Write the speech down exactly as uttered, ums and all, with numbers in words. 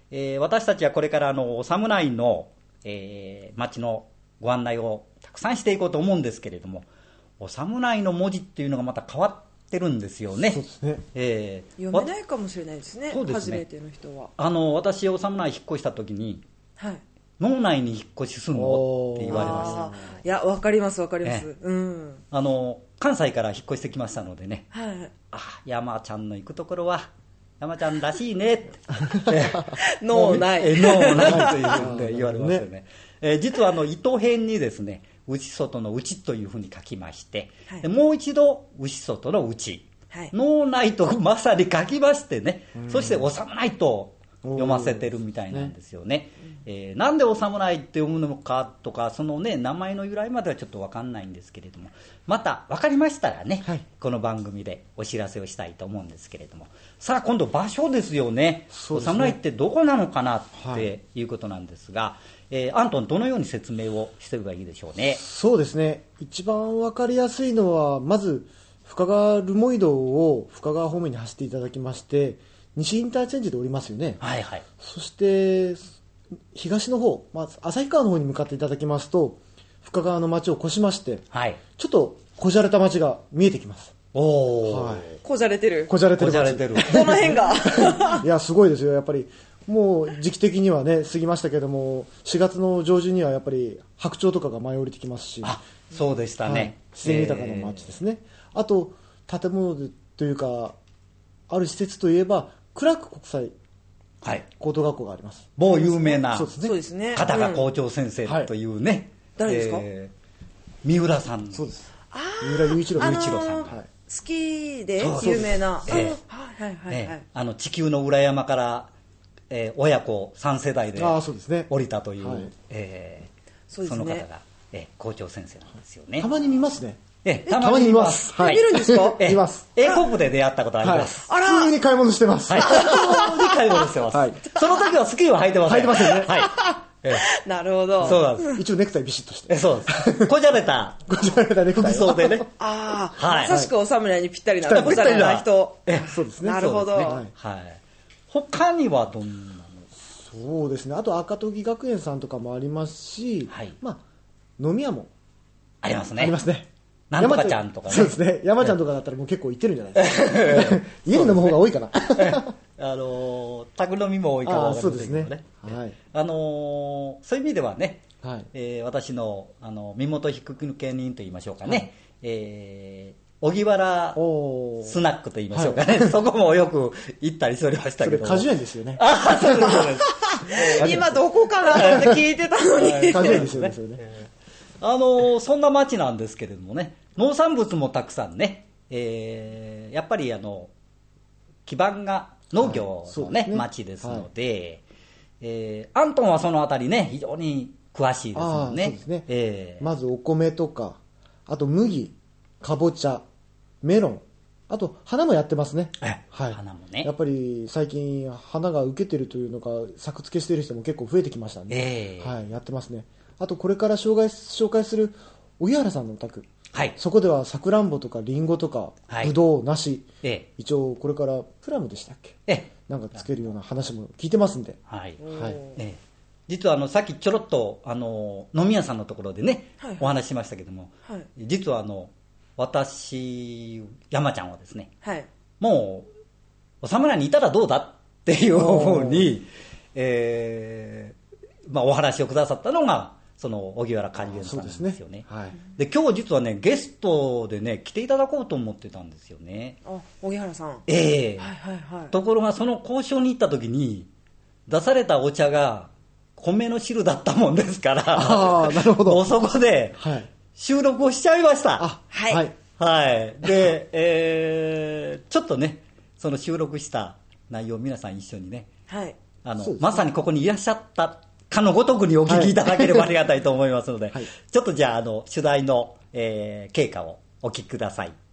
えー、私たちはこれからあのお侍の、えー、町のご案内をたくさんしていこうと思うんですけれども、お侍の文字っていうのがまた変わってるんですよね。 そうですね、 えー、読めないかもしれないですね。そうですね、初めての人は。 あの私お侍引っ越した時に、はい、脳内に引っ越しするのって言われました。 いや、わかりますわかります、うん、 あの関西から引っ越してきましたのでね、 はい、 あ、山ちゃんの行くところは山ちゃんらしいねって脳内脳内というふうに言われますよね。えー、実はあの糸編にですね、内外の内というふうに書きまして、はい、もう一度内外の内、はい、脳内とまさに書きましてね、そしてお侍と読ませてるみたいなんですよね。えー、なんでお侍って読むのかとか、そのね名前の由来まではちょっと分かんないんですけれども、また分かりましたらね、はい、この番組でお知らせをしたいと思うんですけれども、さあ今度場所ですよね。お侍ってどこなのかなっていうことなんですが、はい、えー、アントンどのように説明をしていけばいいでしょうね。 そうですね、一番分かりやすいのは、まず深川留萌道を深川方面に走っていただきまして、西インターチェンジで降りますよね。 はいはい。 そして東の方、まあ、旭川の方に向かっていただきますと、深川の町を越しまして、はい、ちょっとこじゃれた町が見えてきます。 おー、 はい、こじゃれてるこじゃれてるこじゃれてるどの辺がいやすごいですよ。やっぱりもう時期的にはね過ぎましたけども、しがつの上旬にはやっぱり白鳥とかが舞い降りてきますし、 あ、そうでしたね、はい、 自然豊かな町ですね。あと建物というかある施設といえばクラーク国際高等学校があります。 某有名なそうですね、 片賀校長先生というね、うん、はい、 誰ですか、 えー、三浦さん。 そうです、 あ、 三浦雄一郎、 あのー、 雄一郎さん、はい、 好きで有名な、 えー、はいはいはい、 えー、あの地球の裏山から、えー、親子さん世代で降りたという、はい、えー、そうですね、その方が、えー、校長先生なんですよね。 たまに見ますね。 ええ、たまに見ます。 はい、見るんですか？ 見ます。 英国で出会ったことあります。 はい、普通に買い物してます。 はい、普通に買い物してます。はい、その時はスキーは履いてません。 履いてませんね。 はい。 ええ、なるほど。 そうなんです。 一応ネクタイビシッとして。 え、そうです。こじゃれた。 こじゃれたネクタイ。 服装でね。 ああ、 はい、 まさしくお侍にぴったりな、こじゃれた人。 え、 そうですね。 なるほど。 ね、はい。他にはどんなの？ そうですね。あと赤時学園さんとかもありますし、はい、まあ飲み屋もありますね。 ありますね。 なんとかちゃんとかね。 そうですね。山ちゃんとかだったらもう結構行ってるんじゃないですか。家に飲む方が多いかな。 あの宅飲みも多いから、 そうですね。 はい。あのー、そういう意味ではね、はい、えー、私のあの身元引受人と言いましょうかね、はい、えー、荻原スナックと言いましょうかね、はい、そこもよく行ったりしておりましたけど。 それ果樹園ですよね。 あ、そうですそうです。 今どこかなって聞いてたのに。 果樹園ですよね。 あのー、そんな町なんですけれどもね、農産物もたくさんね、えー、やっぱりあの基盤が農業のね、はい、ね、町ですので、はい、えー、アントンはそのあたりね非常に詳しいですもんね。 そうですね、 えー、 まずお米とか、あと麦、かぼちゃ、メロン、あと花もやってますね。 はい、花もね、 やっぱり最近花が受けてるというのか作付けしている人も結構増えてきましたんで、えー、はい、やってますね。あとこれから紹介、紹介する荻原さんのお宅、はい、そこではさくらんぼとかりんごとか、はい、ぶどう、梨、ええ、一応これからプラムでしたっけ、ええ、なんかつけるような話も聞いてますんで、 はいはい、ええ、実はあのさっきちょろっとあの飲み屋さんのところでね、はいはい、お話ししましたけども、はい、実はあの私山ちゃんはですね、はい、もうお侍にいたらどうだっていうふうに、えーまあ、お話をくださったのがその荻原果樹園さんなんですよね。はい、で今日実はねゲストでね来ていただこうと思ってたんですよね。 あ、荻原さん。 ええー、 はいはいはい。 ところがその交渉に行った時に出されたお茶が米の汁だったもんですから、 あ、なるほど、 もうそこで収録をしちゃいました。 あ、 はい、 はいはい、で、えー、ちょっとねその収録した内容を皆さん一緒にね、はい、あの、ね、まさにここにいらっしゃったかのごとくにお聞きいただければありがたいと思いますので、はい、ちょっとじゃあ、あの取材の、えー、経過をお聞きください。